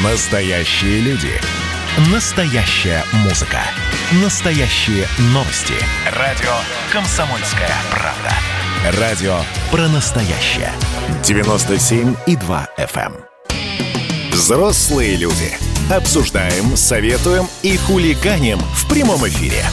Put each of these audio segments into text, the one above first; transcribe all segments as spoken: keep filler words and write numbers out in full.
Настоящие люди. Настоящая музыка. Настоящие новости. Радио «Комсомольская правда». Радио про настоящее. девяносто семь и два эф эм. Взрослые люди. Обсуждаем, советуем и хулиганим в прямом эфире.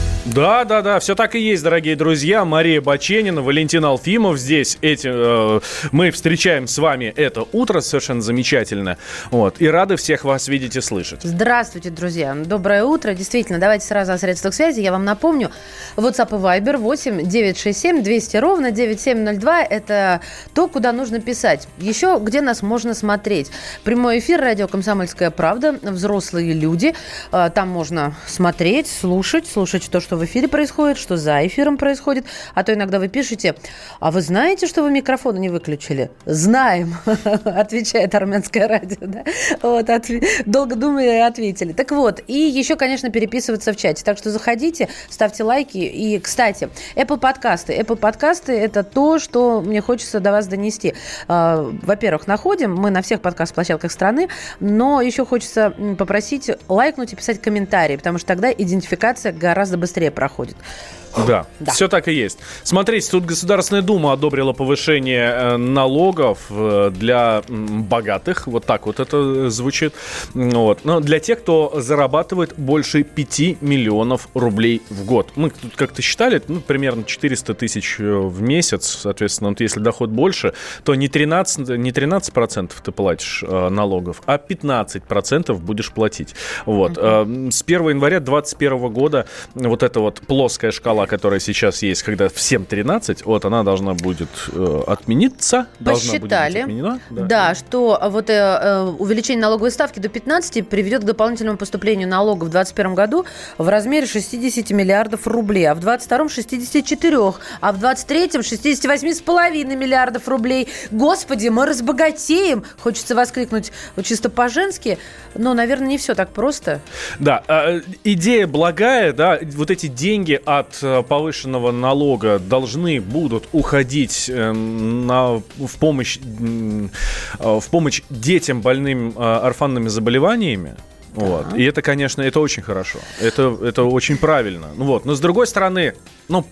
Да, да, да, все так и есть, дорогие друзья. Мария Баченина, Валентин Алфимов здесь. Эти, э, мы встречаем с вами это утро совершенно замечательно. Вот, и рады всех вас видеть и слышать. Здравствуйте, друзья. Доброе утро. Действительно, давайте сразу о средствах связи. Я вам напомню. WhatsApp и Viber восемь девятьсот шестьдесят семь двести ровно девяносто семь ноль два. Это то, куда нужно писать. Еще где нас можно смотреть. Прямой эфир радио «Комсомольская правда». Взрослые люди. Там можно смотреть, слушать, слушать то, что в эфире происходит, что за эфиром происходит. А то иногда вы пишете: а вы знаете, что вы микрофон не выключили? Знаем, отвечает Армянское радио. Да? Вот, от... Долго думали и ответили. Так вот, и еще, конечно, переписываться в чате. Так что заходите, ставьте лайки. И, кстати, Apple подкасты. Apple подкасты – это то, что мне хочется до вас донести. Во-первых, находим мы на всех подкаст-площадках страны, но еще хочется попросить лайкнуть и писать комментарии, потому что тогда идентификация гораздо быстрее проходит. Да, да, все так и есть. Смотрите, тут Государственная Дума одобрила повышение налогов для богатых. Вот так вот это звучит. Вот. Но для тех, кто зарабатывает больше пяти миллионов рублей в год. Мы тут как-то считали, ну, примерно четыреста тысяч в месяц. Соответственно, вот если доход больше, то не тринадцать, не тринадцать процентов ты платишь э, налогов, а пятнадцать процентов будешь платить. Вот. Uh-huh. Э, с первого января двадцать первого года вот эта вот плоская шкала, которая сейчас есть, когда всем тринадцать, вот она должна будет э, отмениться. Посчитали, должна будет быть отменена. Да, да, что вот э, увеличение налоговой ставки до пятнадцати приведет к дополнительному поступлению налогов в двадцать первом году в размере шестьдесят миллиардов рублей, а в двадцать втором шестьдесят четыре, а в двадцать третьем шестьдесят восемь целых пять десятых миллиардов рублей. Господи, мы разбогатеем! Хочется воскликнуть чисто по-женски, но, наверное, не все так просто. Да, э, идея благая, да, вот эти деньги от повышенного налога должны будут уходить на, в, помощь, в помощь детям, больным орфанными заболеваниями. Да. Вот. И это, конечно, это очень хорошо. Это, это очень правильно. Ну, вот. Но с другой стороны, ну,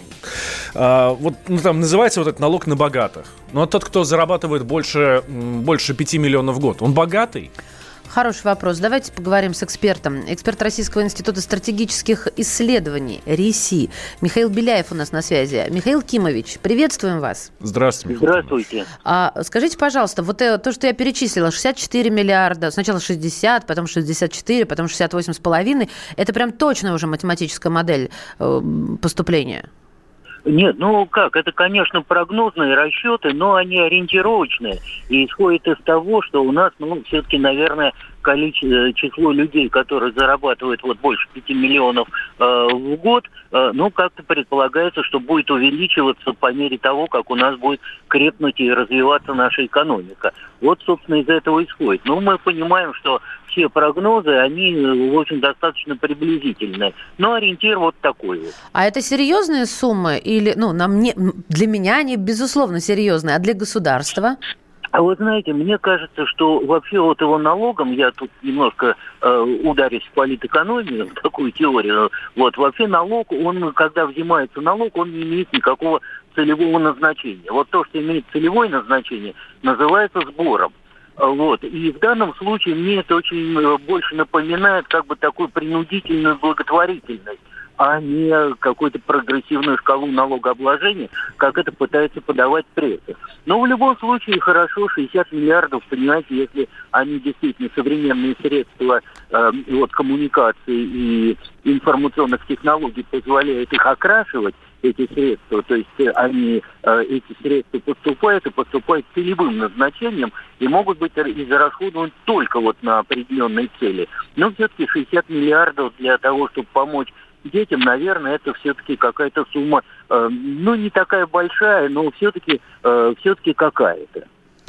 а, вот, ну, там называется вот этот налог на богатых. Но тот, кто зарабатывает больше, больше пяти миллионов в год, он богатый? Хороший вопрос. Давайте поговорим с экспертом. Эксперт Российского института стратегических исследований РИСИ Михаил Беляев у нас на связи. Михаил Кимович, приветствуем вас. Здравствуйте, Михаил. Здравствуйте. А, скажите, пожалуйста, вот то, что я перечислила, шестьдесят четыре миллиарда, сначала шестьдесят, потом шестьдесят четыре, потом шестьдесят восемь с половиной, это прям точно уже математическая модель э, поступления? Нет, ну как, это, конечно, прогнозные расчеты, но они ориентировочные и исходят из того, что у нас, ну, все-таки, наверное, количество, число людей, которые зарабатывают вот больше пяти миллионов э, в год, э, ну, как-то предполагается, что будет увеличиваться по мере того, как у нас будет крепнуть и развиваться наша экономика. Вот, собственно, из этого исходит. Но мы понимаем, что все прогнозы, они, в общем, достаточно приблизительные. Но ориентир вот такой вот. А это серьезные суммы? Или, ну, нам не, для меня они, безусловно, серьезные, а для государства? А вы знаете, мне кажется, что вообще вот его налогом, я тут немножко э, ударюсь в политэкономию, в такую теорию, вот, вообще налог, он, когда взимается налог, он не имеет никакого целевого назначения. Вот то, что имеет целевое назначение, называется сбором. Вот. И в данном случае мне это очень больше напоминает как бы такую принудительную благотворительность, а не какую-то прогрессивную шкалу налогообложения, как это пытается подавать пресса. Но в любом случае хорошо, шестьдесят миллиардов, понимаете, если они действительно современные средства э, вот, коммуникации и информационных технологий позволяют их окрашивать, эти средства, то есть они, э, эти средства поступают и поступают с целевым назначением и могут быть израсходованы только вот на определенные цели. Но все-таки шестьдесят миллиардов для того, чтобы помочь детям, наверное, это все-таки какая-то сумма, э, ну, не такая большая, но все-таки, э, все-таки какая-то.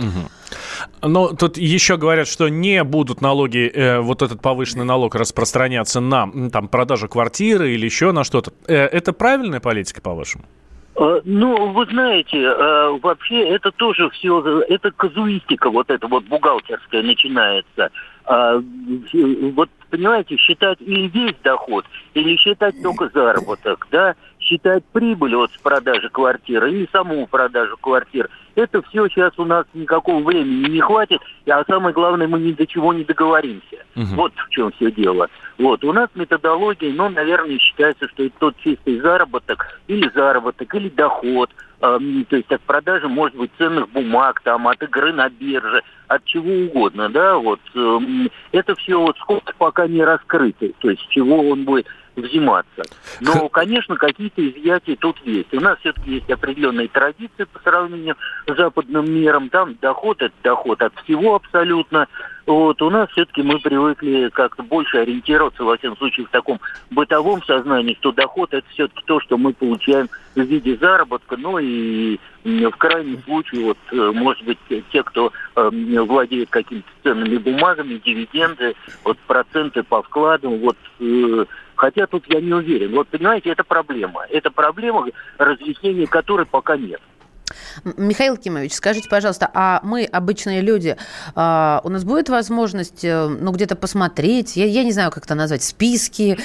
Угу. Но тут еще говорят, что не будут налоги, э, вот этот повышенный налог распространяться на там, продажу квартиры или еще на что-то. Э, это правильная политика, по-вашему? Ну, вы знаете, вообще это тоже все, это казуистика вот эта вот бухгалтерская начинается. А, вот, понимаете, считать или весь доход, или считать только заработок, да, считать прибыль от продажи квартиры или саму продажу квартир. Это все сейчас у нас никакого времени не хватит, а самое главное, мы ни до чего не договоримся. Угу. Вот в чем все дело. Вот, у нас методология, ну, наверное, считается, что это тот чистый заработок, или заработок, или доход, э, то есть от продажи, может быть, ценных бумаг, там, от игры на бирже, от чего угодно, да, вот. Э, это все вот сколько пока не раскрыто, то есть с чего он будет взиматься. Но, конечно, какие-то изъятия тут есть. У нас все-таки есть определенные традиции по сравнению с западным миром. Там доход – это доход от всего абсолютно. Вот. У нас все-таки мы привыкли как-то больше ориентироваться, во всяком случае, в таком бытовом сознании, что доход – это все-таки то, что мы получаем в виде заработка. Ну и в крайнем случае, вот, может быть, те, кто э, владеет какими-то ценными бумагами, дивиденды, вот, проценты по вкладам, вот, э, хотя тут я не уверен. Вот, понимаете, это проблема. Это проблема, разъяснения которой пока нет. Михаил Кимович, скажите, пожалуйста, а мы, обычные люди, а, у нас будет возможность, ну, где-то посмотреть, я, я не знаю, как это назвать, списки,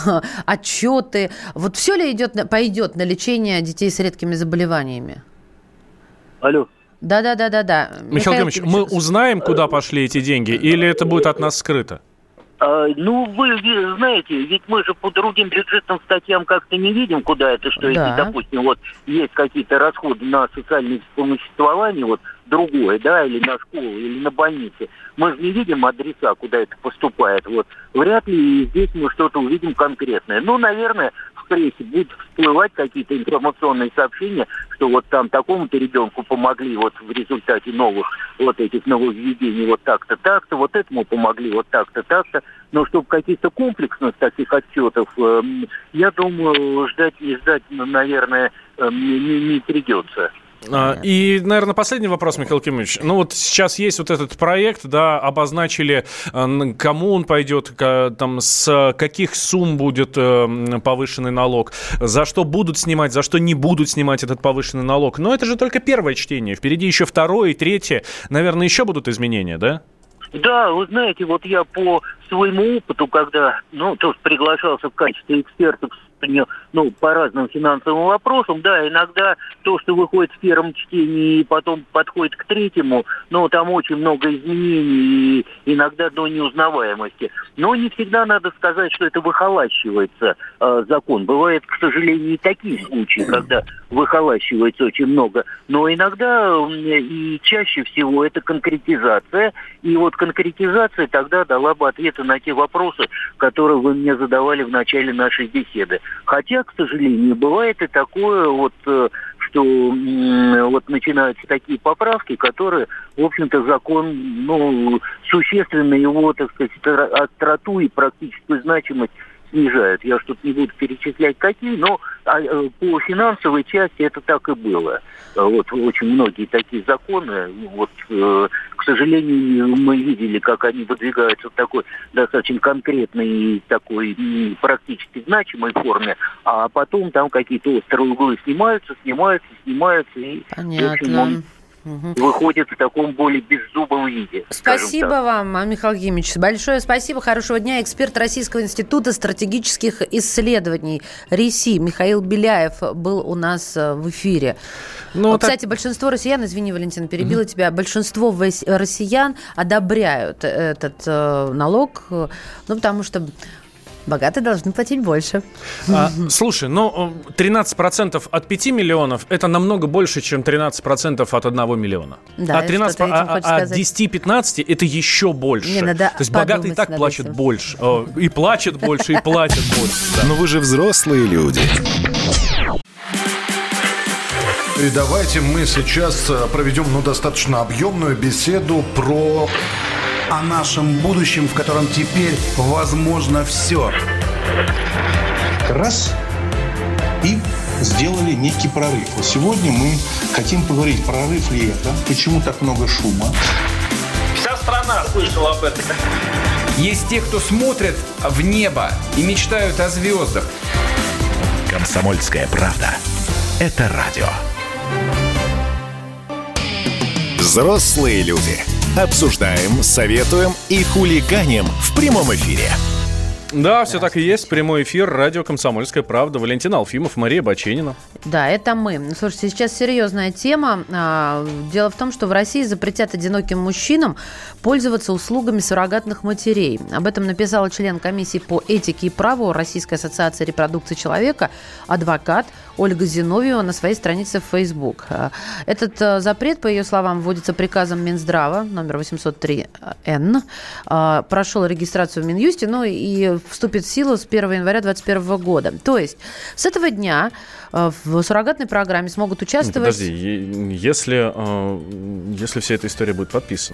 отчеты, вот все ли идет, пойдет на лечение детей с редкими заболеваниями? Алло. Да-да-да-да-да. Михаил Кимович, мы узнаем, куда пошли эти деньги, или это будет от нас скрыто? А, ну, вы, вы знаете, ведь мы же по другим бюджетным статьям как-то не видим, куда это, что да. если, допустим, вот есть какие-то расходы на социальное вспомоществование, вот другое, да, или на школу, или на больницы. Мы же не видим адреса, куда это поступает. Вот вряд ли здесь мы что-то увидим конкретное. Ну, наверное, в прессе будут всплывать какие-то информационные сообщения, что вот там такому-то ребенку помогли вот в результате новых вот этих нововведений вот так-то, так-то, вот этому помогли вот так-то, так-то. Но чтобы каких-то комплексных таких отчетов, э, я думаю, ждать и ждать, наверное, э, не, не придется. И, наверное, последний вопрос, Михаил Кимович. Ну вот сейчас есть вот этот проект, да, обозначили, кому он пойдет, там, с каких сумм будет повышенный налог, за что будут снимать, за что не будут снимать этот повышенный налог. Но это же только первое чтение, впереди еще второе и третье. Наверное, еще будут изменения, да? Да, вы знаете, вот я по своему опыту, когда, ну, тоже приглашался в качестве эксперта, ну, по разным финансовым вопросам, да, иногда то, что выходит в первом чтении и потом подходит к третьему, ну, там очень много изменений и иногда до неузнаваемости. Но не всегда надо сказать, что это выхолащивается э, закон. Бывают, к сожалению, и такие случаи, когда выхолащивается очень много. Но иногда э, и чаще всего это конкретизация. И вот конкретизация тогда дала бы ответы на те вопросы, которые вы мне задавали в начале нашей беседы. Хотя, к сожалению, бывает и такое, вот, что вот начинаются такие поправки, которые, в общем-то, закон, ну, существенно его, так сказать, остроту и практическую значимость снижают. Я что-то не буду перечислять какие, но по финансовой части это так и было. Вот очень многие такие законы, вот, к сожалению, мы видели, как они выдвигаются в такой достаточно конкретной и такой практически значимой форме, а потом там какие-то острые углы снимаются, снимаются, снимаются, и, понятно. В общем, он угу. выходит в таком более беззубом виде. Спасибо вам, Михаил Кимович. Большое спасибо. Хорошего дня. Эксперт Российского института стратегических исследований РИСИ Михаил Беляев был у нас в эфире. Ну, кстати, так... большинство россиян, извини, Валентин, перебила mm-hmm. тебя, большинство россиян одобряют этот э, налог, ну, потому что богатые должны платить больше. А, слушай, ну, тринадцать процентов от пяти миллионов – это намного больше, чем тринадцать процентов от одного миллиона. Да, а, тринадцать, а, а от десяти-пятнадцати – это еще больше. Не, То есть богатые так плачут этим. больше. И плачут больше, и платят больше. Да. Но вы же взрослые люди. И давайте мы сейчас проведем, ну, достаточно объемную беседу про... о нашем будущем, в котором теперь возможно все. Раз и сделали некий прорыв. Вот сегодня мы хотим поговорить, прорыв ли это, почему так много шума. Вся страна слышала об этом. Есть те, кто смотрят в небо и мечтают о звездах. «Комсомольская правда» – это радио. Взрослые люди. Обсуждаем, советуем и хулиганим в прямом эфире. Да, все так и есть. Прямой эфир, радио «Комсомольская правда». Валентин Алфимов, Мария Баченина. Да, это мы. Слушайте, сейчас серьезная тема. Дело в том, что в России запретят одиноким мужчинам пользоваться услугами суррогатных матерей. Об этом написала член комиссии по этике и праву Российской ассоциации репродукции человека, адвокат Ольга Зиновьева на своей странице в Facebook. Этот запрет, по ее словам, вводится приказом Минздрава номер восемьсот три эн. Прошел регистрацию в Минюсте, ну и вступит в силу с первого января двадцать первого года. То есть с этого дня в суррогатной программе смогут участвовать... Подожди, если, если вся эта история будет подписана?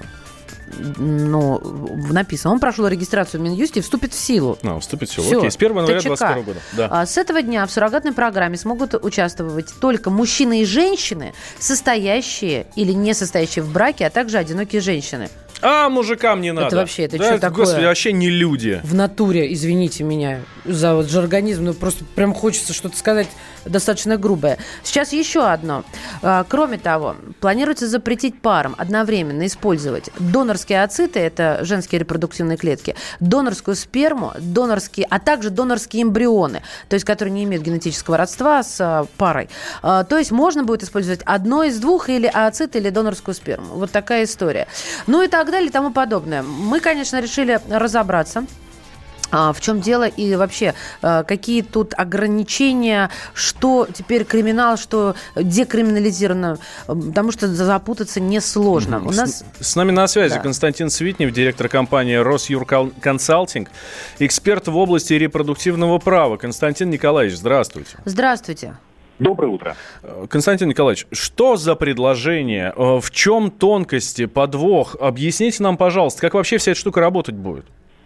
Ну, написано. Он прошел регистрацию в Минюсте и вступит в силу. А, вступит в силу. Все. Окей, с первого января ТЧК. двадцать первого года. Да. А, с этого дня в суррогатной программе смогут участвовать только мужчины и женщины, состоящие или не состоящие в браке, а также одинокие женщины. А мужикам не надо. Это вообще, это да, что это, такое? Господи, вообще не люди. В натуре, извините меня за вот жаргонизм, но просто прям хочется что-то сказать достаточно грубое. Сейчас еще одно. Кроме того, планируется запретить парам одновременно использовать донорские ооциты, это женские репродуктивные клетки, донорскую сперму, донорские, а также донорские эмбрионы, то есть которые не имеют генетического родства с парой. То есть можно будет использовать одно из двух, или ооцит, или донорскую сперму. Вот такая история. Ну и так далее и тому подобное. Мы, конечно, решили разобраться, в чем дело и вообще какие тут ограничения, что теперь криминал, что декриминализировано, потому что запутаться несложно. У нас... с, с нами на связи да. Константин Свитнев, директор компании «Росюрконсалтинг», эксперт в области репродуктивного права. Константин Николаевич, здравствуйте. Здравствуйте. Доброе утро. Константин Николаевич, что за предложение? В чем тонкости, подвох? Объясните нам, пожалуйста, как вообще вся эта штука работать будет?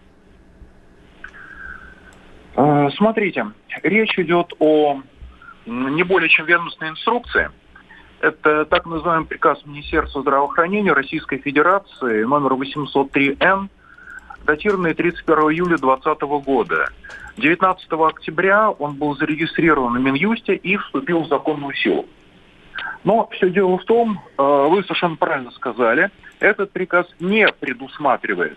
Смотрите, речь идет о не более чем ведомственной инструкции. Это так называемый приказ Министерства здравоохранения Российской Федерации номер восемьсот три эн, датированный тридцать первого июля двадцатого года. девятнадцатого октября он был зарегистрирован в Минюсте и вступил в законную силу. Но все дело в том, вы совершенно правильно сказали, этот приказ не предусматривает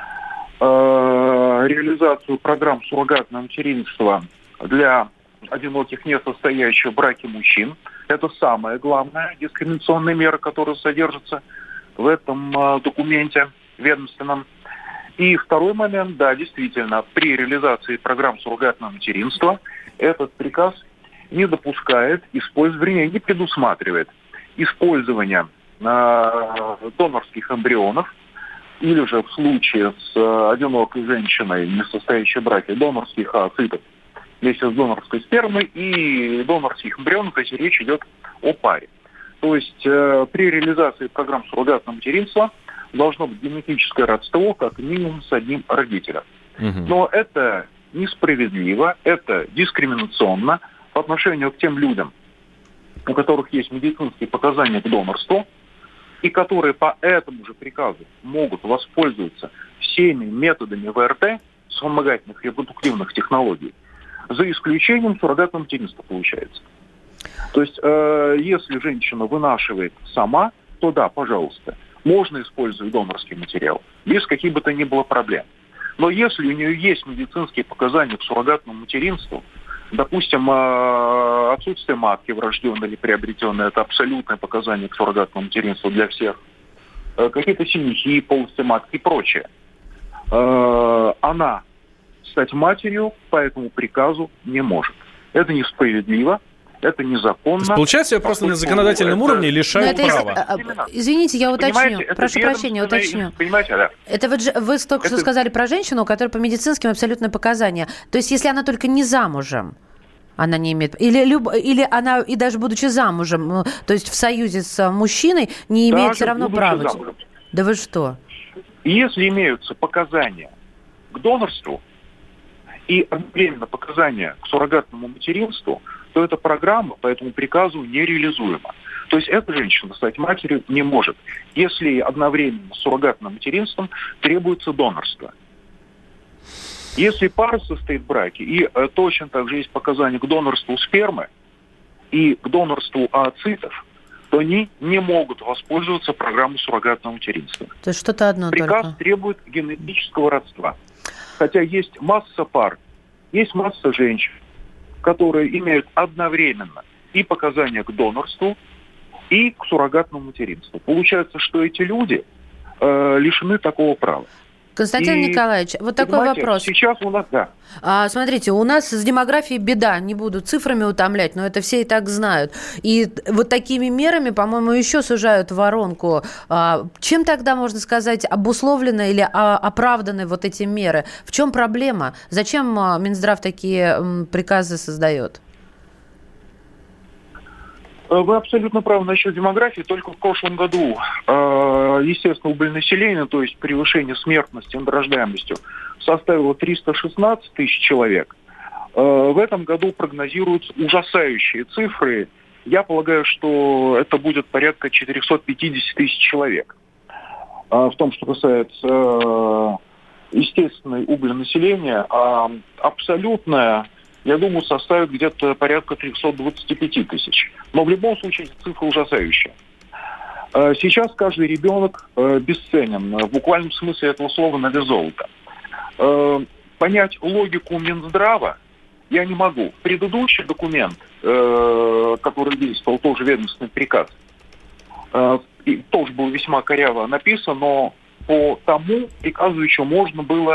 реализацию программ суррогатного материнства для одиноких, не состоящих в браке мужчин. Это самая главная дискриминационная мера, которая содержится в этом документе ведомственном. И второй момент, да, действительно, при реализации программ суррогатного материнства этот приказ не допускает использования, не предусматривает использование э, донорских эмбрионов или же в случае с э, одинокой женщиной, не состоящей в браке, донорских ооцитов вместе с донорской спермой и донорских эмбрионов, если речь идет о паре. То есть э, при реализации программ суррогатного материнства должно быть генетическое родство как минимум с одним родителем. Угу. Но это несправедливо, это дискриминационно по отношению к тем людям, у которых есть медицинские показания к донорству, и которые по этому же приказу могут воспользоваться всеми методами вэ эр тэ, вспомогательных репродуктивных технологий, за исключением суррогатного материнства получается. То есть, э, если женщина вынашивает сама, то да, пожалуйста, можно использовать донорский материал, без каких бы то ни было проблем. Но если у нее есть медицинские показания к суррогатному материнству, допустим, отсутствие матки врожденной или приобретенной, это абсолютное показание к суррогатному материнству для всех, какие-то синяки, полости матки и прочее, она стать матерью по этому приказу не может. Это несправедливо. Это незаконно. Получается, я просто на законодательном это... уровне лишаю это, права. Извините, я уточню. Понимаете, Прошу прощения, уточню. Понимаете, да. Это вы, вы только это... что сказали про женщину, у которой по медицинским абсолютное показания. То есть, если она только не замужем, она не имеет... Или, люб... Или она, и даже будучи замужем, то есть в союзе с мужчиной, не имеет даже все равно права. Замужем. Да вы что? Если имеются показания к донорству и одновременно показания к суррогатному материнству, то эта программа по этому приказу нереализуема. То есть эта женщина стать матерью не может, если одновременно с суррогатным материнством требуется донорство. Если пара состоит в браке, и э, точно так же есть показания к донорству спермы и к донорству ооцитов, то они не могут воспользоваться программой суррогатного материнства. То есть что-то одно Приказ только. требует генетического родства. Хотя есть масса пар, есть масса женщин, которые имеют одновременно и показания к донорству, и к суррогатному материнству. Получается, что эти люди э, лишены такого права. Константин И, Николаевич, вот такой вопрос. Сейчас у нас, да. А, смотрите, у нас с демографией беда, не буду цифрами утомлять, но это все и так знают. И вот такими мерами, по-моему, еще сужают воронку. А, чем тогда, можно сказать, обусловлены или а, оправданы вот эти меры? В чем проблема? Зачем а, Минздрав такие м, приказы создает? Вы абсолютно правы насчет демографии. Только в прошлом году, естественно, убыль населения, то есть превышение смертности над рождаемостью, составило триста шестнадцать тысяч человек. В этом году прогнозируются ужасающие цифры. Я полагаю, что это будет порядка четыреста пятьдесят тысяч человек. В том, что касается естественной убыли населения, а абсолютная, я думаю, составит где-то порядка триста двадцать пять тысяч. Но в любом случае цифра ужасающая. Сейчас каждый ребенок бесценен. В буквальном смысле этого слова на вес золота. Понять логику Минздрава я не могу. Предыдущий документ, который действовал, тоже ведомственный приказ, тоже был весьма коряво написан, но по тому приказу еще можно было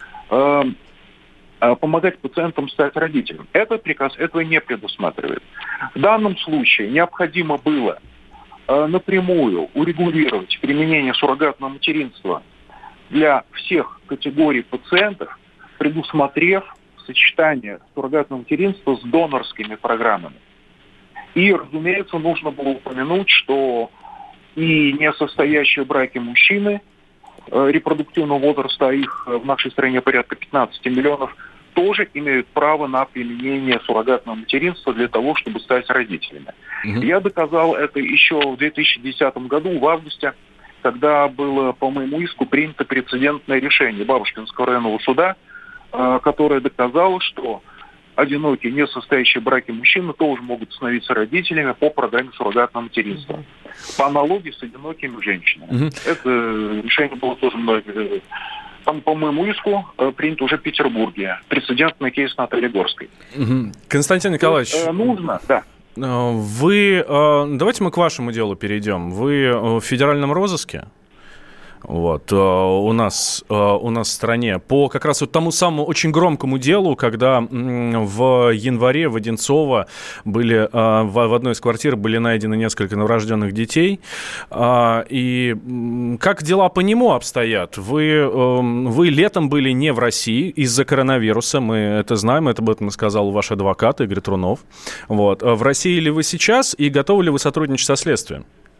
помогать пациентам стать родителем. Этот приказ этого не предусматривает. В данном случае необходимо было э, напрямую урегулировать применение суррогатного материнства для всех категорий пациентов, предусмотрев сочетание суррогатного материнства с донорскими программами. И, разумеется, нужно было упомянуть, что и несостоящие браки мужчины репродуктивного возраста, их в нашей стране порядка пятнадцать миллионов, тоже имеют право на применение суррогатного материнства для того, чтобы стать родителями. Mm-hmm. Я доказал это еще в две тысячи десятом году, в августе, когда было по моему иску принято прецедентное решение Бабушкинского районного суда, которое доказало, что одинокие, несостоящие браки мужчины тоже могут становиться родителями по программе суррогатного материнства. Mm-hmm. По аналогии с одинокими женщинами. Mm-hmm. Это решение было тоже мной, там, по моему иску, принято уже в Петербурге. Прецедентный кейс Натальи Горской. Mm-hmm. Константин Николаевич. Есть, э, нужно, да. Вы, давайте мы к вашему делу перейдем. Вы в федеральном розыске? Вот, у нас, у нас в стране по как раз вот тому самому очень громкому делу, когда в январе в Одинцово были, в одной из квартир были найдены несколько новорожденных детей. И как дела по нему обстоят? Вы, вы летом были не в России из-за коронавируса, мы это знаем, это об этом сказал ваш адвокат Игорь Трунов. Вот. В России ли вы сейчас и готовы ли вы сотрудничать со следствием?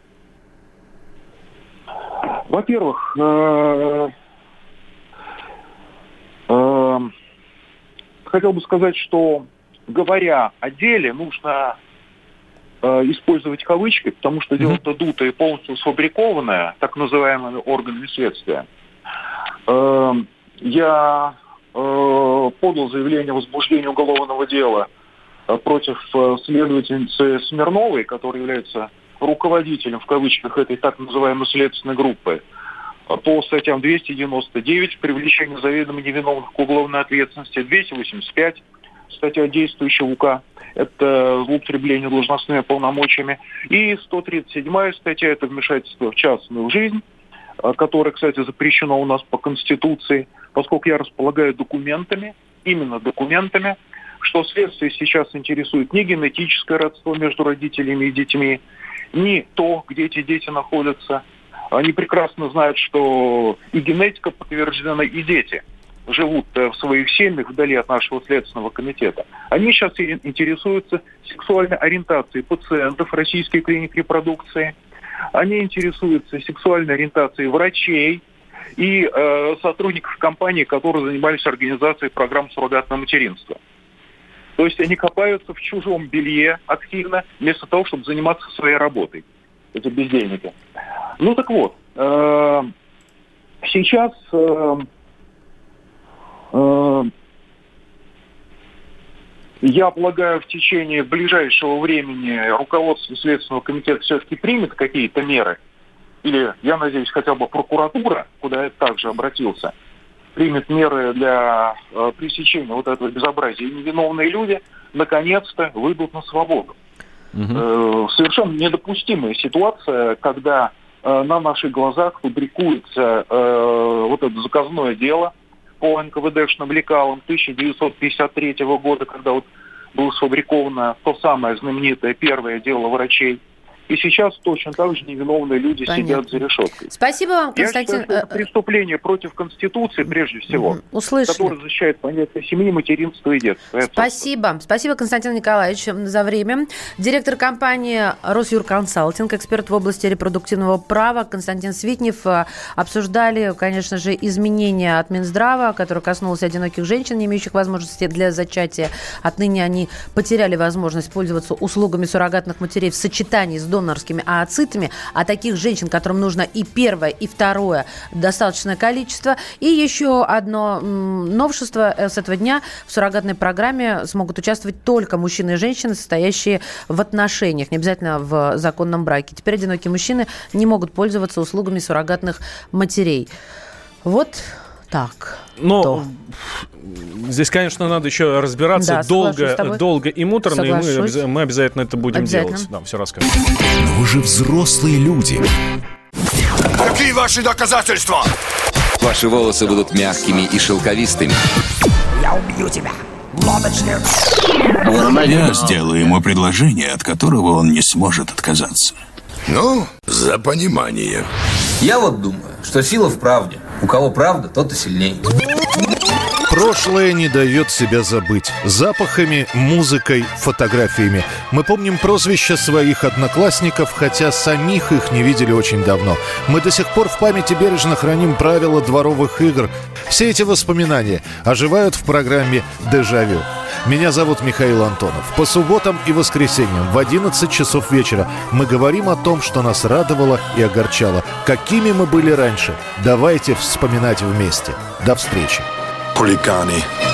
Во-первых, э, э, хотел бы сказать, что, говоря о деле, нужно э, использовать кавычки, потому что дело-то дутое и полностью сфабрикованное, так называемыми органами следствия. Э, я э, подал заявление о возбуждении уголовного дела против следовательницы Смирновой, которая является руководителем, в кавычках, этой так называемой следственной группы, по статьям двести девяносто девять привлечение заведомо невиновных к уголовной ответственности, двести восемьдесят пять статья действующего УК, это злоупотребление должностными полномочиями, и сто тридцать седьмая статья, это вмешательство в частную жизнь, которое, кстати, запрещено у нас по Конституции, поскольку я располагаю документами, именно документами, что следствие сейчас интересует не генетическое родство между родителями и детьми, не то, где эти дети находятся. Они прекрасно знают, что и генетика подтверждена, и дети живут в своих семьях вдали от нашего следственного комитета. Они сейчас интересуются сексуальной ориентацией пациентов российских клиник репродукции. Они интересуются сексуальной ориентацией врачей и э, сотрудников компаний, которые занимались организацией программ суррогатного материнства. То есть они копаются в чужом белье активно, вместо того, чтобы заниматься своей работой. Это бездельники. Ну так вот, э, сейчас э, э, Я полагаю, в течение ближайшего времени руководство Следственного комитета все-таки примет какие-то меры. Или, я надеюсь, хотя бы прокуратура, куда я также обратился, примет меры для э, пресечения вот этого безобразия. И невиновные люди наконец-то выйдут на свободу. Угу. Э, совершенно недопустимая ситуация, когда э, на наших глазах фабрикуется э, вот это заказное дело по эн ка вэ дэшным лекалам тысяча девятьсот пятьдесят третьего года, когда вот было сфабриковано то самое знаменитое первое дело врачей. И сейчас точно так же невиновные люди Понятно. Сидят за решеткой. Спасибо вам, Константин. Я считаю, что это преступление против Конституции, прежде всего, Услышали. Которое защищает понятие семьи, материнства и детства. Спасибо. Спасибо, Константин Николаевич, за время. Директор компании «Росюрконсалтинг», эксперт в области репродуктивного права Константин Свитнев. Обсуждали, конечно же, изменения от Минздрава, которые коснулись одиноких женщин, не имеющих возможности для зачатия. Отныне они потеряли возможность пользоваться услугами суррогатных матерей в сочетании с донорскими ооцитами, а таких женщин, которым нужно и первое, и второе достаточное количество. И еще одно м, новшество с этого дня: в суррогатной программе смогут участвовать только мужчины и женщины, состоящие в отношениях, не обязательно в законном браке. Теперь одинокие мужчины не могут пользоваться услугами суррогатных матерей. Вот так. Но то. Здесь, конечно, надо еще разбираться, да, долго, долго и муторно, соглашусь. И мы, мы обязательно это будем обязательно. делать. Да, все расскажем. Но вы же взрослые люди. Какие ваши доказательства? Ваши волосы будут мягкими и шелковистыми. Я убью тебя, лодочник. Я сделаю ему предложение, от которого он не сможет отказаться. Ну, за понимание. Я вот думаю, что сила в правде. У кого правда, тот и сильнее. Прошлое не дает себя забыть. Запахами, музыкой, фотографиями. Мы помним прозвища своих одноклассников, хотя самих их не видели очень давно. Мы до сих пор в памяти бережно храним правила дворовых игр. Все эти воспоминания оживают в программе «Дежавю». Меня зовут Михаил Антонов. По субботам и воскресеньям в одиннадцать часов вечера мы говорим о том, что нас радовало и огорчало. Какими мы были раньше. Давайте вспоминать вместе. До встречи. Хулиганы.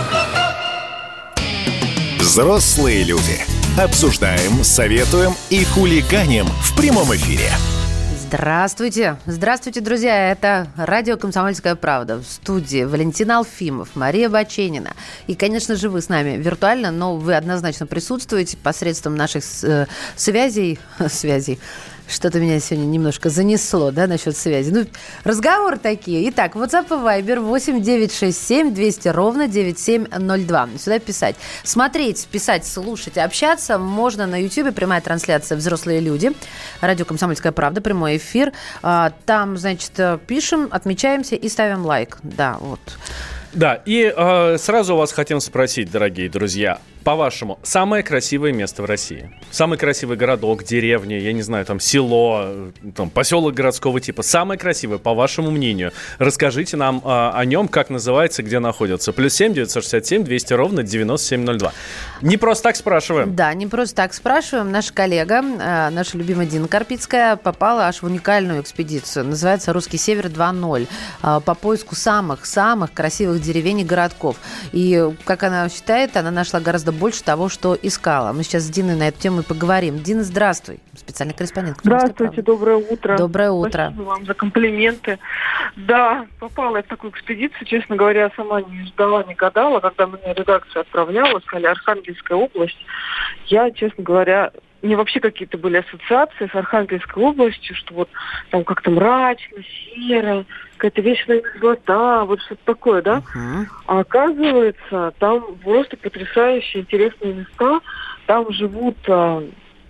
Взрослые люди. Обсуждаем, советуем и хулиганим в прямом эфире. Здравствуйте. Здравствуйте, друзья. Это радио «Комсомольская правда». В студии Валентин Алфимов, Мария Баченина. И, конечно же, вы с нами виртуально, но вы однозначно присутствуете посредством наших э, связей. связей. Что-то меня сегодня немножко занесло, да, насчет связи. Ну, разговоры такие. Итак, WhatsApp и Viber восемь девятьсот шестьдесят семь двести ровно девяносто семь ноль два. Сюда писать. Смотреть, писать, слушать, общаться можно на YouTube. Прямая трансляция «Взрослые люди». Радио «Комсомольская правда», прямой эфир. Там, значит, пишем, отмечаемся и ставим лайк. Да, вот. Да, и э, сразу вас хотим спросить, дорогие друзья. По-вашему, самое красивое место в России? Самый красивый городок, деревня, я не знаю, там село, там, поселок городского типа. Самое красивое, по вашему мнению. Расскажите нам э, о нем, как называется, где находится. Плюс семь девятьсот шестьдесят семь двести ровно девяносто семь ноль два. Не просто так спрашиваем. Да, не просто так спрашиваем. Наша коллега, э, наша любимая Дина Карпицкая, попала аж в уникальную экспедицию. Называется «Русский север два ноль». Э, по поиску самых-самых красивых деревень и городков. И, как она считает, она нашла гораздо больше того, что искала. Мы сейчас с Диной на эту тему и поговорим. Дина, здравствуй. Специальный корреспондент. Здравствуйте, доброе утро. Доброе утро. Спасибо вам за комплименты. Да, попала я в такую экспедицию, честно говоря, сама не ждала, не гадала. Когда меня редакция отправляла, сказали, Архангельская область, я, честно говоря, мне вообще какие-то были ассоциации с Архангельской областью, что вот там как-то мрачно, серо, какая-то вечная мерзлота, вот что-то такое, да? Uh-huh. А оказывается, там просто потрясающие, интересные места. Там живут а,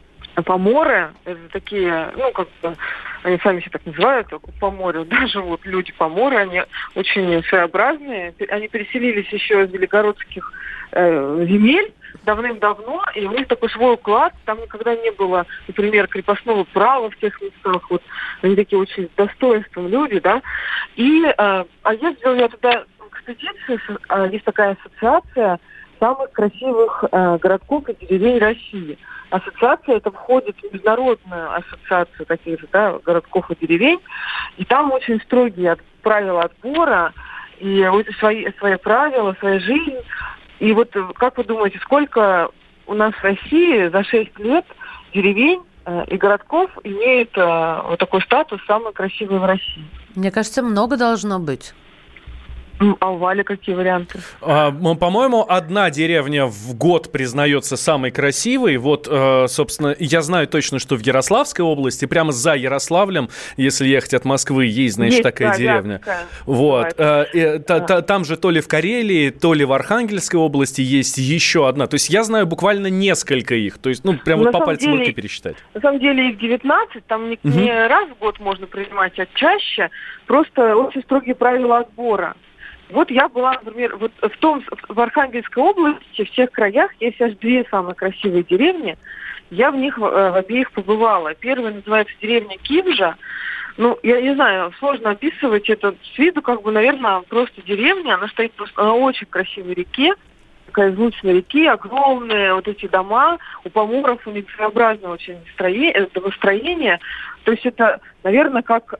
поморы, это такие, ну, как бы, они сами себя так называют, по морю, да, живут люди-поморы, они очень своеобразные. Они переселились еще из великородских э, земель давным-давно, и у них такой свой уклад, там никогда не было, например, крепостного права в тех местах, вот, они такие очень с достоинством люди, да, и, э, а ездила я туда в экспедицию, э, есть такая ассоциация самых красивых э, городков и деревень России. Ассоциация эта входит в международную ассоциацию таких же, да, городков и деревень, и там очень строгие от, правила отбора, и свои, свои правила, своя жизнь. И вот как вы думаете, сколько у нас в России за шесть лет деревень э, и городков имеют э, вот такой статус «самый красивый в России»? Мне кажется, много должно быть. А у Вали какие варианты? А, по-моему, одна деревня в год признается самой красивой. Вот, э, собственно, я знаю точно, что в Ярославской области, прямо за Ярославлем, если ехать от Москвы, есть, значит, есть, такая да, деревня. Вятская. Вот. Э, э, та, та, там же то ли в Карелии, то ли в Архангельской области есть еще одна. То есть я знаю буквально несколько их. То есть, ну, прям вот по пальцам руки пересчитать. На самом деле их девятнадцать. Там не, угу. не раз в год можно принимать, а чаще. Просто очень строгие правила отбора. Вот я была, например, вот в том, в Архангельской области, в всех краях есть аж две самые красивые деревни. Я в них в, в обеих побывала. Первая называется деревня Кимжа. Ну, я не знаю, сложно описывать это с виду, как бы, наверное, просто деревня. Она стоит просто на очень красивой реке, такая излученная реки, огромные вот эти дома. У поморов у них своеобразное очень строение, строение. То есть это, наверное, как...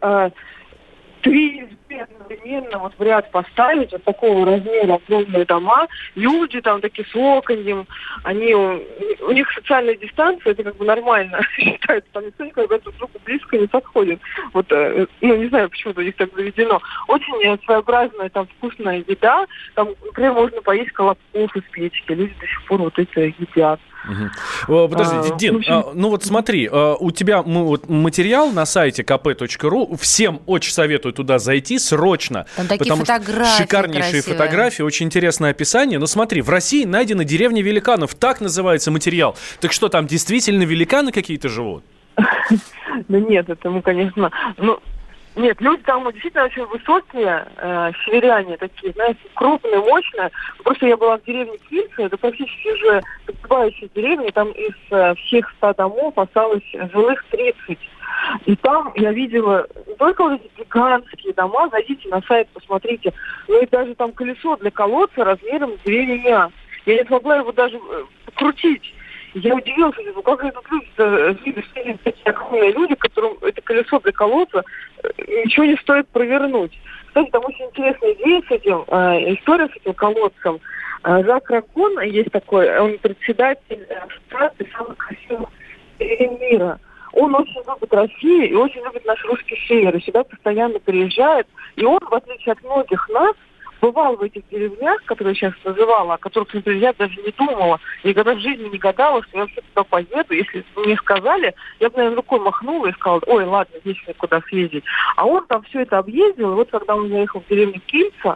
Три избы одновременно вот в ряд поставить, вот такого размера огромные дома, люди там такие с оконьем, они, у, у них социальная дистанция, это как бы нормально считается, там никто никогда друг к другу близко не подходит. Вот, ну, не знаю, почему-то у них так заведено. Очень своеобразная там вкусная еда, там, например, можно поесть колобков из печки, люди до сих пор вот это едят. Угу. Подожди, а, Дин, общем... а, ну вот смотри, а, у тебя ну, вот, материал на сайте ка пэ точка ру, всем очень советую туда зайти срочно. Там такие потому фотографии что шикарнейшие красивые. Фотографии, очень интересное описание. Но смотри, в России найдена деревня великанов, так называется материал. Так что, там действительно великаны какие-то живут? Да нет, это мы, конечно... ну Нет, люди там действительно очень высокие, э, северяне такие, знаете, крупные, мощные. Просто я была в деревне Кильцы, это практически уже подгибающая деревня, там из э, всех ста домов осталось жилых тридцать. И там я видела не только вот эти гигантские дома, зайдите на сайт, посмотрите, но и даже там колесо для колодца размером с две меня. Я не смогла его даже э, покрутить. Я удивилась, ну как это люди, такие огромные люди, которым это колесо для колодца ничего не стоит провернуть. Кстати, там очень интересная идея с этим, э, история с этим колодцем. Э, Жак Ракон есть такой, он председатель ассоциации самых красивых деревень мира. Он очень любит Россию и очень любит наш русский север, и сюда постоянно приезжает. И он, в отличие от многих нас, бывал в этих деревнях, которые я сейчас называла, о которых, например, я даже не думала, никогда в жизни не гадала, что я вообще туда поеду. Если бы мне сказали, я бы, наверное, рукой махнула и сказала, ой, ладно, здесь мне куда съездить. А он там все это объездил, и вот когда он заехал в деревню Кильца,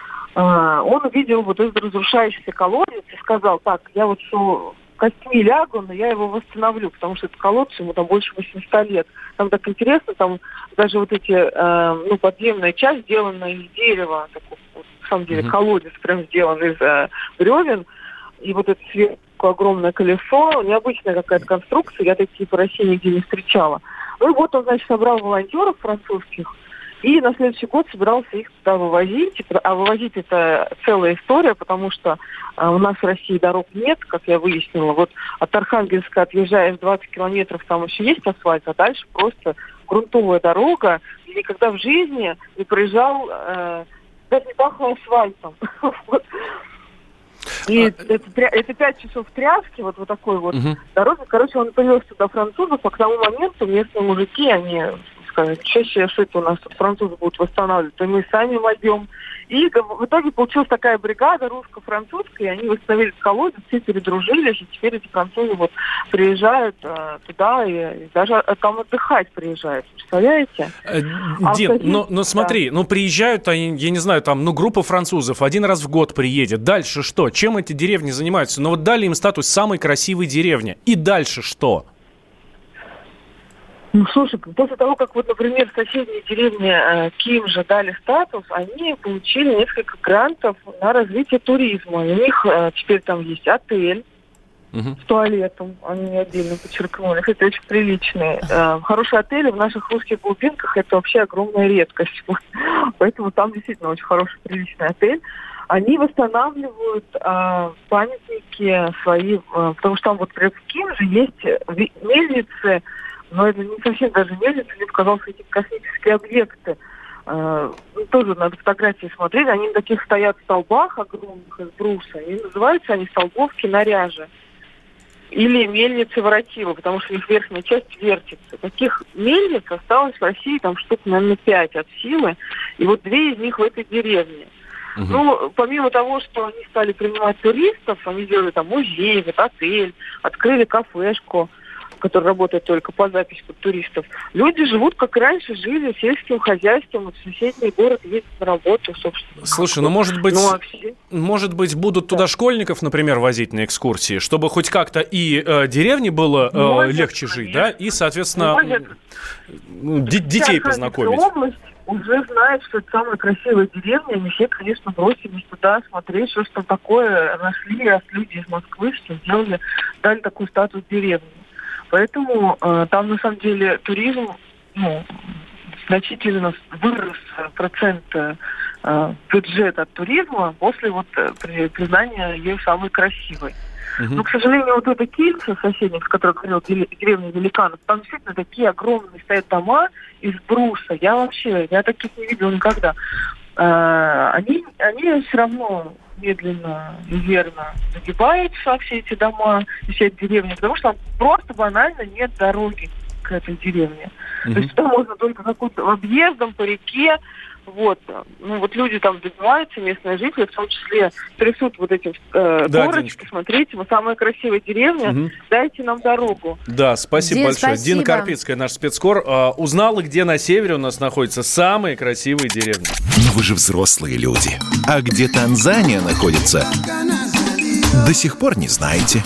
он увидел вот этот разрушающийся колодец и сказал, так, я вот что... костьми лягу, но я его восстановлю, потому что этот колодец, ему там больше восемьсот лет. Там так интересно, там даже вот эти, э, ну, подземная часть сделана из дерева, такой, вот, на самом деле, mm-hmm. колодец прям сделан из э, бревен, и вот это сверху огромное колесо, необычная какая-то конструкция, я такие по России нигде не встречала. Ну и вот он, значит, собрал волонтеров французских, и на следующий год собирался их туда вывозить. А вывозить это целая история, потому что а, у нас в России дорог нет, как я выяснила. Вот от Архангельска отъезжаешь двадцать километров, там еще есть асфальт, а дальше просто грунтовая дорога. И никогда в жизни не проезжал, э, даже не пахло асфальтом. И это пять часов тряски, вот, вот такой вот uh-huh. дороги. Короче, он привез туда французов, а к тому моменту местные мужики, они... чаще, что это у нас французы будут восстанавливать, то мы сами войдем. И в итоге получилась такая бригада русско-французская, и они восстановили колодец, все передружились, и теперь эти французы вот приезжают а, туда и, и даже там отдыхать приезжают. Представляете? Дин, а но, но смотри, да. ну приезжают, они, я не знаю, там, ну группа французов один раз в год приедет. Дальше что? Чем эти деревни занимаются? Ну вот дали им статус самой красивой деревни. И дальше что? Ну, слушай, после того, как, вот, например, в соседней деревне э, Кимжа дали статус, они получили несколько грантов на развитие туризма. И у них э, теперь там есть отель uh-huh. с туалетом, они отдельно подчеркнули. Это очень приличные. Э, хорошие отели в наших русских глубинках – это вообще огромная редкость. Поэтому там действительно очень хороший, приличный отель. Они восстанавливают э, памятники свои, э, потому что там вот в Кимже есть мельницы, но это не совсем даже мельницы, мне показалось, эти космические объекты. э, тоже надо фотографии смотреть, они на таких стоят столбах огромных из бруса, и называются они столбовки на ряже. Или мельницы воротила, потому что их верхняя часть вертится. Таких мельниц осталось в России там штук, наверное, пять от силы, и вот две из них в этой деревне. Угу. Ну, помимо того, что они стали принимать туристов, они сделали там музей, вот, отель, открыли кафешку, которая работает только по записи под туристов. Люди живут, как раньше жили, сельским хозяйством, вот в соседний город ездят на работу, собственно. Слушай, ну, может быть, ну, а все... может быть, будут туда школьников, например, возить на экскурсии, чтобы хоть как-то и э, деревне было э, может, легче жить, конечно. Да, и, соответственно, может, д- детей познакомить. Область уже знает, что это самая красивая деревня, они все, конечно, бросились туда смотреть, что что такое, нашли, раз люди из Москвы, что сделали, дали такой статус деревни. Поэтому э, там, на самом деле, туризм, ну, значительно вырос процент э, бюджета от туризма после вот при, признания ее самой красивой. Uh-huh. Но, к сожалению, вот эта Кильца, соседняя, с которой говорил, деревня великанов, там действительно такие огромные стоят дома из бруса. Я вообще, я таких не видела никогда. А, они, они все равно медленно и верно загибаются, все эти дома, все эти деревни, потому что там просто банально нет дороги к этой деревне. Uh-huh. То есть туда можно только каким-то объездом по реке. Вот. Ну, вот люди там добиваются, местные жители, в том числе трясут вот эти э, да, горочки. Диночка. Смотрите, мы самая красивая деревня, угу. Дайте нам дорогу. Да, спасибо Дин, большое. спасибо. Дина Карпицкая, наш спецкор, э, узнала, где на севере у нас находятся самые красивые деревни. Но вы же взрослые люди. А где Танзания находится, до сих пор не знаете.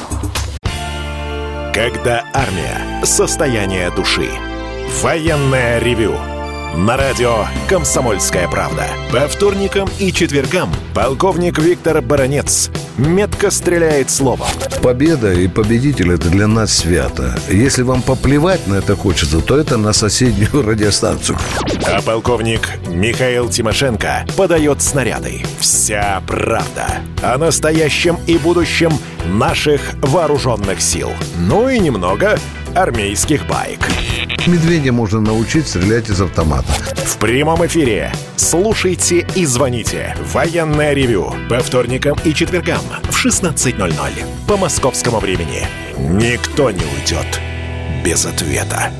Когда армия. Состояние души. Военное ревю. На радио «Комсомольская правда». По вторникам и четвергам полковник Виктор Баранец метко стреляет словом. Победа и победитель – это для нас свято. Если вам поплевать на это хочется, то это на соседнюю радиостанцию. А полковник Михаил Тимошенко подает снаряды. Вся правда о настоящем и будущем наших вооруженных сил. Ну и немного армейских баек. Медведя можно научить стрелять из автомата. В прямом эфире. Слушайте и звоните. Военное ревю. По вторникам и четвергам в шестнадцать ноль ноль. По московскому времени. Никто не уйдет без ответа.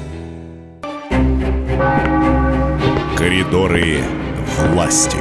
Коридоры власти.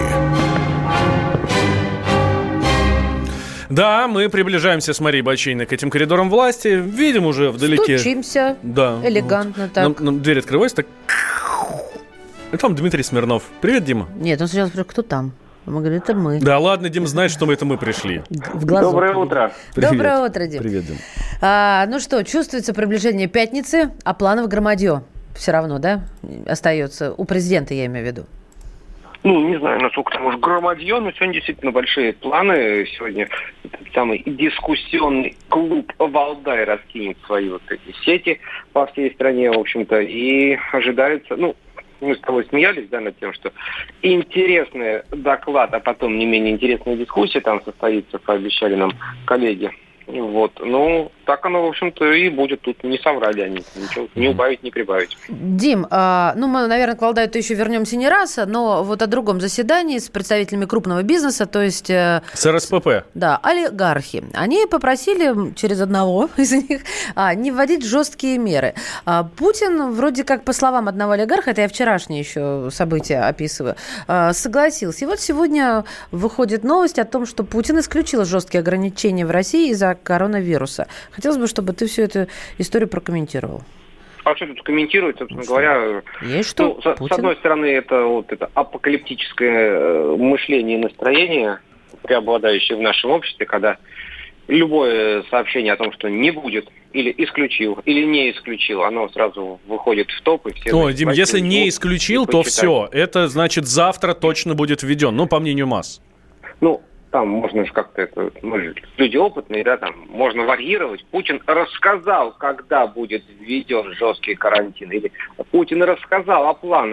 Да, мы приближаемся с Марией Бачиной к этим коридорам власти. Видим уже вдалеке. Стучимся. Да. Элегантно вот. Так. Нам, нам дверь открывается, так... И там Дмитрий Смирнов. Привет, Дима. Нет, он сначала спросил, кто там? Мы говорим, это мы. Да ладно, Дим знает, что мы это мы пришли. В глазок. Доброе утро. Привет. Доброе утро, Дим. Привет, Дим. А, ну что, чувствуется приближение пятницы, а планов громадье все равно, да, остается? У президента, я имею в виду. Ну, не знаю, насколько там уж громадье, но сегодня действительно большие планы. Сегодня этот самый дискуссионный клуб «Валдай» раскинет свои вот эти сети по всей стране, в общем-то, и ожидается, ну, мы с тобой смеялись, да, над тем, что интересный доклад, а потом не менее интересная дискуссия там состоится, пообещали нам коллеги. Вот, ну, так оно, в общем-то, и будет. Тут не соврали они, ничего не убавить, не прибавить. Дим, а, ну, мы, наверное, к Валдаю-то еще вернемся не раз, но вот о другом заседании с представителями крупного бизнеса, то есть... С эр эс пэ пэ. Да, олигархи. Они попросили через одного из них а, не вводить жесткие меры. А, Путин, вроде как, по словам одного олигарха, это я вчерашнее еще событие описываю, а, согласился. И вот сегодня выходит новость о том, что Путин исключил жесткие ограничения в России из-за коронавируса. Хотелось бы, чтобы ты всю эту историю прокомментировал. А что тут комментировать, собственно говоря? Есть что? Ну, с, с одной стороны, это вот это апокалиптическое мышление и настроение, преобладающее в нашем обществе, когда любое сообщение о том, что не будет, или исключил, или не исключил, оно сразу выходит в топ. И все О, Дим, если не исключил, то все. Это значит, завтра точно будет введен, ну, по мнению масс. Ну, там можно же как-то это, мы же люди опытные, да, там можно варьировать. Путин рассказал, когда будет введен жесткий карантин, или Путин рассказал о планах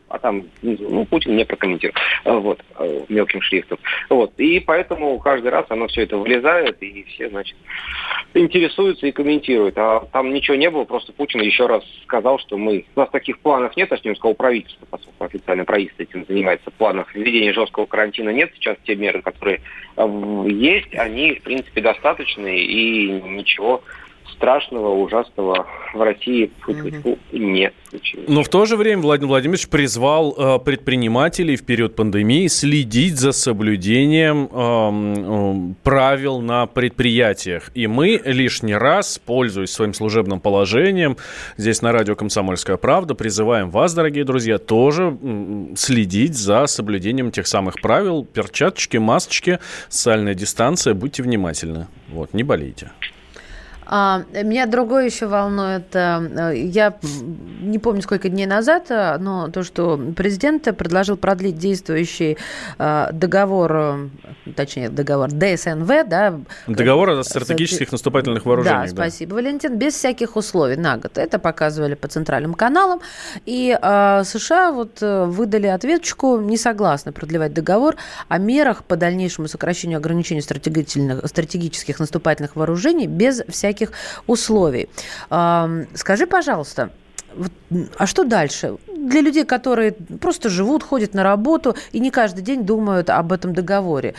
а там, ну, Путин не прокомментировал, вот, мелким шрифтом. Вот, и поэтому каждый раз оно все это влезает, и все, значит, интересуются и комментируют. А там ничего не было, просто Путин еще раз сказал, что мы... У нас таких планов нет, точнее, сказал правительство, поскольку официально правительство этим занимается. Планов введения жесткого карантина нет. Сейчас те меры, которые есть, они, в принципе, достаточны, и ничего страшного, ужасного в России mm-hmm. нет случилось. Но в то же время Владимир Владимирович призвал э, предпринимателей в период пандемии следить за соблюдением э, э, правил на предприятиях. И мы лишний раз, пользуясь своим служебным положением, здесь на радио «Комсомольская правда», призываем вас, дорогие друзья, тоже э, следить за соблюдением тех самых правил. Перчаточки, масочки, социальная дистанция. Будьте внимательны. Вот, не болейте. А, меня другое еще волнует. Я не помню, сколько дней назад, но то, что президент предложил продлить действующий договор, точнее, договор ДСНВ, да? Договор о стратегических наступательных вооружениях. Да, спасибо, да. Валентин, без всяких условий на год. Это показывали по центральным каналам. И а, США вот выдали ответочку, не согласны продлевать договор о мерах по дальнейшему сокращению ограничений стратегических наступательных вооружений без всяких условий. Скажи, пожалуйста, а что дальше? Для людей, которые просто живут, ходят на работу и не каждый день думают об этом договоре,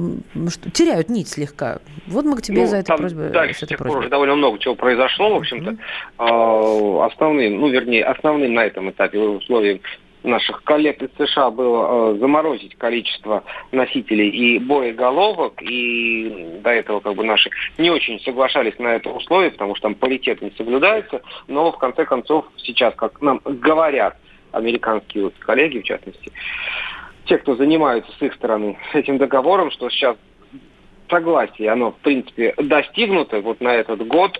что, теряют нить слегка. Вот мы к тебе ну, за эту просьбу. Дальше с тех пор уже довольно много чего произошло. В общем-то, mm-hmm. основным, ну, вернее, основным на этом этапе условием наших коллег из США было э, заморозить количество носителей и боеголовок, и до этого как бы наши не очень соглашались на это условие, потому что там паритет не соблюдается, но в конце концов сейчас, как нам говорят американские вот коллеги, в частности, те, кто занимаются с их стороны этим договором, что сейчас согласие, оно в принципе достигнуто вот на этот год.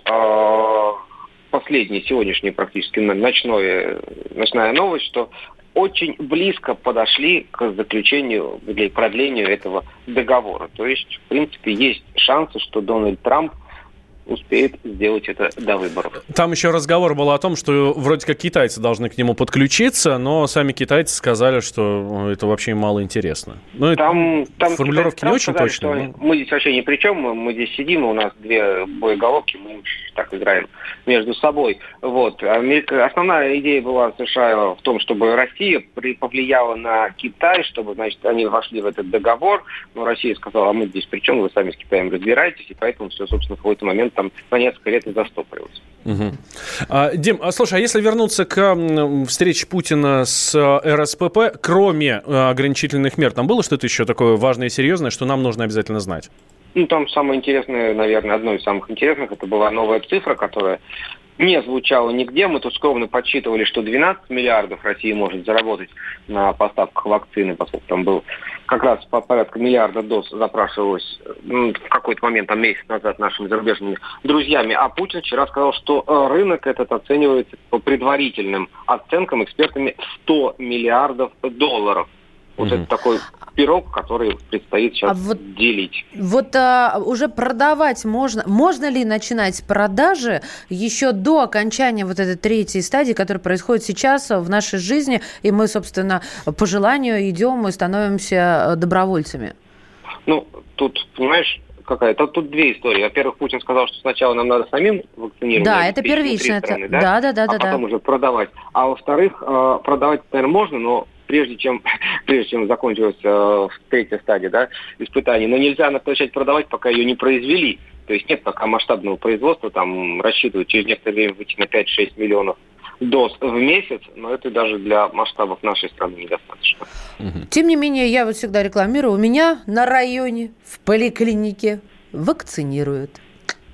Э, последняя сегодняшняя практически ночное, ночная новость, что очень близко подошли к заключению или продлению этого договора. То есть, в принципе, есть шансы, что Дональд Трамп успеет сделать это до выборов. Там еще разговор был о том, что вроде как китайцы должны к нему подключиться, но сами китайцы сказали, что это вообще им мало интересно. Ну, там, там формулировки не очень сказали, точные. Но... Мы здесь вообще ни при чем, мы, мы здесь сидим, у нас две боеголовки, мы так играем между собой. Вот. Америка... Основная идея была США в том, чтобы Россия повлияла на Китай, чтобы, значит, они вошли в этот договор, но Россия сказала, а мы здесь при чем, вы сами с Китаем разбираетесь, и поэтому все, собственно, в какой-то момент там на несколько лет и застопорилось. Угу. А, Дим, а слушай, а если вернуться к встрече Путина с эр эс пэ пэ, кроме ограничительных мер, там было что-то еще такое важное и серьезное, что нам нужно обязательно знать? Ну, там самое интересное, наверное, одно из самых интересных, это была новая цифра, которая не звучало нигде. Мы тут скромно подсчитывали, что двенадцать миллиардов Россия может заработать на поставках вакцины, поскольку там был как раз по порядка миллиарда доз запрашивалось ну, в какой-то момент, там месяц назад, нашими зарубежными друзьями. А Путин вчера сказал, что рынок этот оценивается по предварительным оценкам экспертами сто миллиардов долларов. Вот mm-hmm. это такой пирог, который предстоит сейчас а вот, делить. Вот а, уже продавать можно. Можно ли начинать продажи еще до окончания вот этой третьей стадии, которая происходит сейчас в нашей жизни, и мы, собственно, по желанию идем и становимся добровольцами? Ну, тут, понимаешь, какая-то. Тут две истории. Во-первых, Путин сказал, что сначала нам надо самим вакцинировать. Да, это первично. Страны, это... да? да, да, да, а да. потом да. уже продавать. А во-вторых, продавать, наверное, можно, но прежде чем, прежде чем закончилась э, третья стадия, да, испытаний. Но нельзя начать продавать, пока ее не произвели. То есть нет пока масштабного производства, там рассчитывают через некоторое время выйти на пять-шесть миллионов доз в месяц, но это даже для масштабов нашей страны недостаточно. Тем не менее, я вот всегда рекламирую, у меня на районе в поликлинике вакцинируют.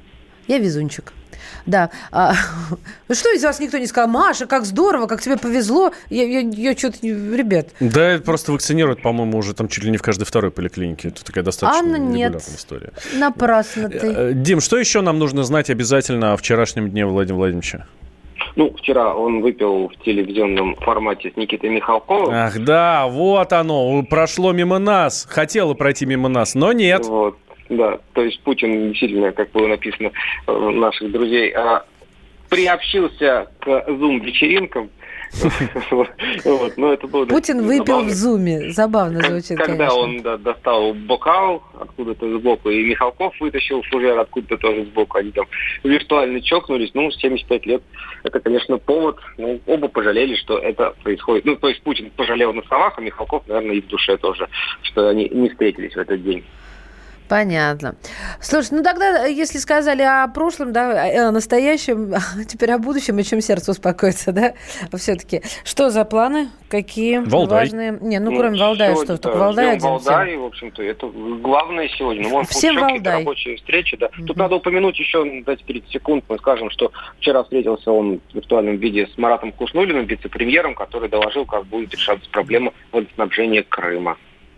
Я везунчик. Да. А, что из вас никто не сказал? Маша, как здорово, как тебе повезло. Я, я, я что-то... Ребят. Да, это просто вакцинируют, по-моему, уже там чуть ли не в каждой второй поликлинике. Это такая достаточно Анна, регулярная нет. история. Напрасно ты. Дим, что еще нам нужно знать обязательно о вчерашнем дне Владимира Владимировича? Ну, вчера он выпил в телевизионном формате с Никитой Михалковым. Ах, да, вот оно, прошло мимо нас. Хотело пройти мимо нас, но нет. Вот. Да, то есть Путин действительно, как было написано у наших друзей, приобщился к зум-вечеринкам Путин выпил в зуме. Забавно звучит, конечно. Когда он достал бокал откуда-то сбоку, и Михалков вытащил фужер откуда-то тоже сбоку, они там виртуально чокнулись. Ну, семьдесят пять лет, это, конечно, повод. Ну, оба пожалели, что это происходит. Ну, то есть Путин пожалел на словах, а Михалков, наверное, и в душе тоже, что они не встретились в этот день. Понятно. Слушай, ну тогда, если сказали о прошлом, да, о настоящем, теперь о будущем, и чем сердце успокоится, да, все-таки. Что за планы? Какие Валдай. Важные? Не, ну, кроме ну, Валдая, что? Да, только Валдай один. Валдай, всем. В общем-то, это главное сегодня. Ну, может, всем Валдай. Рабочие встречи, да. Тут mm-hmm. надо упомянуть еще, дайте тридцать секунд, мы скажем, что вчера встретился он в виртуальном виде с Маратом Хуснуллиным, вице-премьером, который доложил, как будет решаться проблема водоснабжения Крыма.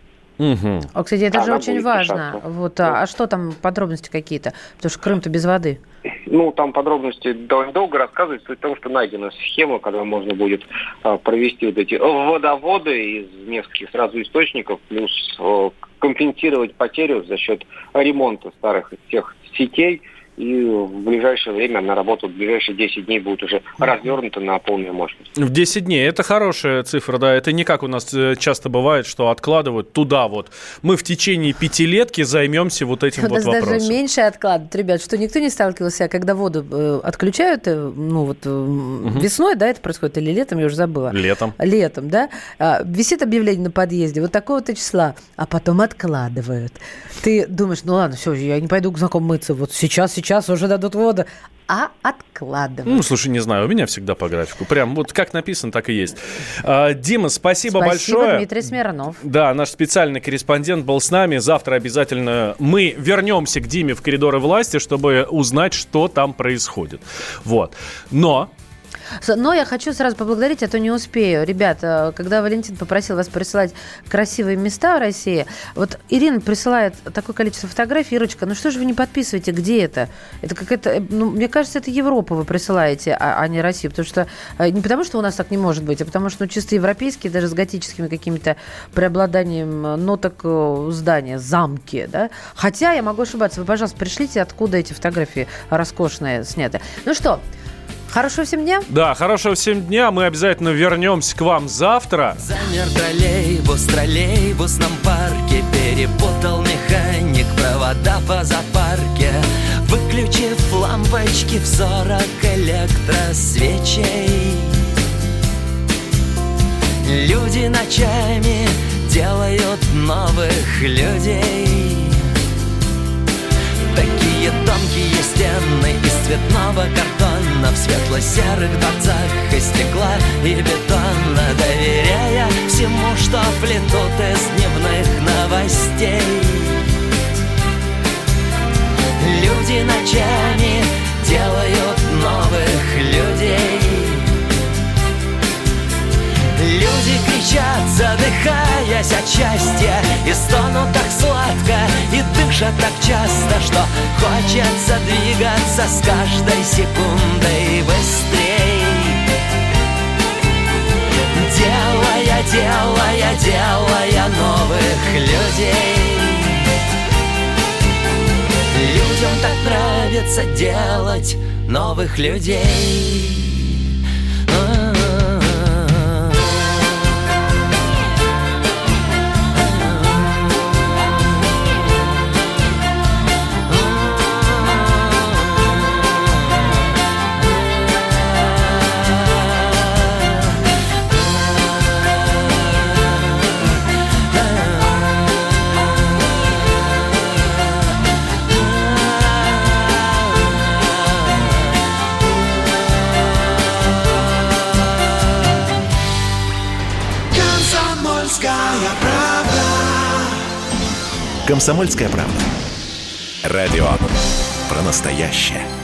Угу. А, кстати, это Она же очень важно. Вот, да. а, а что там, подробности какие-то? Потому что Крым-то без воды. Ну, там подробности довольно долго рассказывать, суть в том, что найдена схема, когда можно будет а, провести вот эти водоводы из нескольких сразу источников, плюс а, компенсировать потерю за счет ремонта старых тех сетей. И в ближайшее время на работу, в ближайшие десять дней будет уже развернуто на полную мощность. В десять дней. Это хорошая цифра, да. Это не как у нас часто бывает, что откладывают туда вот. Мы в течение пятилетки займемся вот этим вот вопросом. У нас даже меньше откладывают, ребят, что никто не сталкивался, когда воду э, отключают, э, ну вот э, угу. весной, да, это происходит, или летом, я уже забыла. Летом. Летом, да. А, висит объявление на подъезде, вот такого-то числа, а потом откладывают. Ты думаешь, ну ладно, все, я не пойду к знакомым мыться, вот сейчас, сейчас. Сейчас уже дадут воду, а откладывают. Ну, слушай, не знаю, у меня всегда по графику. Прям вот как написано, так и есть. А, Дима, спасибо, спасибо большое. Спасибо, Дмитрий Смирнов. Да, наш специальный корреспондент был с нами. Завтра обязательно мы вернемся к Диме в коридоры власти, чтобы узнать, что там происходит. Вот. Но... Но я хочу сразу поблагодарить, а то не успею. Ребята, когда Валентин попросил вас присылать красивые места в России, вот Ирина присылает такое количество фотографий. Ирочка, ну что же вы не подписываете, где это? Это какая-то, ну, мне кажется, это Европа вы присылаете, а, а не Россию. Потому что, не потому что у нас так не может быть, а потому что ну, чисто европейские, даже с готическими какими-то преобладанием ноток здания, замки, да? Хотя я могу ошибаться. Вы, пожалуйста, пришлите, откуда эти фотографии роскошные сняты. Ну что, хорошего всем дня. Да, хорошего всем дня. Мы обязательно вернемся к вам завтра. Замер троллейбус в троллейбусном парке. Перепутал механик провода по зоопарке. Выключив лампочки в сорок электросвечей. Люди ночами делают новых людей. Такие тонкие стены из цветного картона в светло-серых дворцах из стекла и бетона, доверяя всему, что плетут из дневных новостей. Люди ночами делают новых людей. Люди кричат, задыхаясь от счастья, и стонут так сладко, и дышат так часто, что хочется двигаться с каждой секундой быстрей. Делая, делая, делая новых людей. Людям так нравится делать новых людей. «Комсомольская правда». Радио про настоящее.